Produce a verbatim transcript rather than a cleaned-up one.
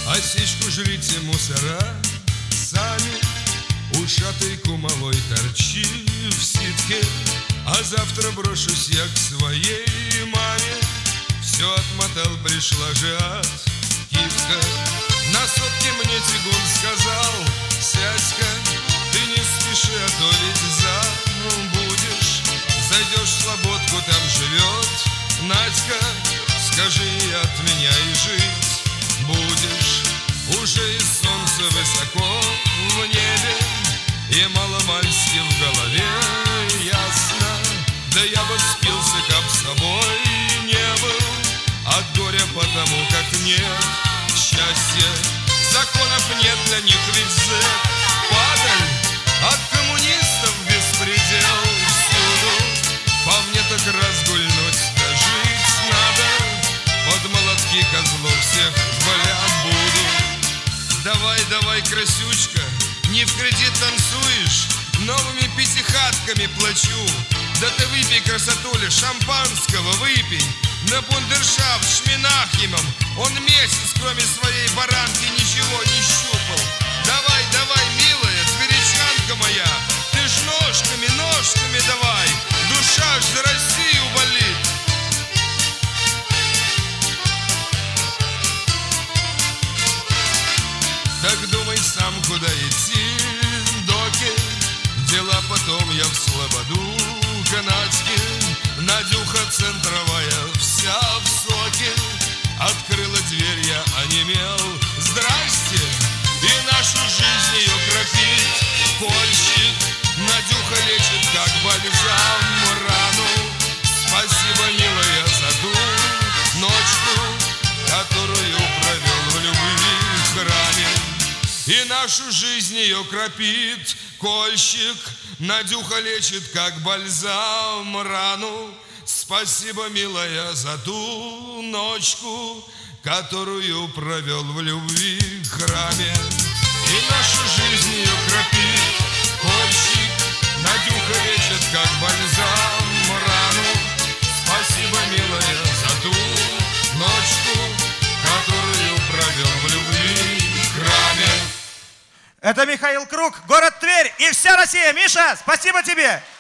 Осечку жрите мусора сами, ушатый малой торчи в ситке. А завтра брошусь я к своей маме. Все отмотал, пришла же от Кивка. На сотке мне тягун сказал: сядь-ка, ты не спеши, а то ведь забудешь. Зайдешь в слободку, там живет Надька. Скажи, от меня и жить будешь. Уже и солнце высоко в небе, и маломальски в голове ясно. Да я бы спился, как с собой не был, от горя потому, как нет счастья. Законов нет для них, ведь зэк падаль, от коммунистов беспредел всюду. По мне так разгульнуть да жить надо, под молотки козлов всех воля буду. Давай, давай, красючка, не в кредит танцуешь, новыми пятихатками плачу. Да ты выпей, красотуля, шампанского выпей. На бундершафт с Шминахимом он месяц, кроме своей баранки, ничего не щупал. Давай, давай, милая, тверичанка моя, ты ж ножками, ножками давай, душа ж за Россию болит. Так думай сам, куда идти, доки. Дела потом я в слободу канадский. Надюха центровая, вся в соке. Открыла дверь, я онемел. Здрасте! И нашу жизнь ее кропит кольщик. Надюха лечит, как бальзам, рану. Спасибо, милая, за ту ночку, которую провел в любви храме. И нашу жизнь ее кропит кольщик. Надюха лечит, как бальзам, рану. Спасибо, милая, за ту ночку, которую провел в любви храме. И нашу жизнь ее кропит кольщик. Надюха лечит, как бальзам, рану. Спасибо, милая, за ту ночку, которую провел в любви храме. Это Михаил Круг, город Тверь и вся Россия. Миша, спасибо тебе!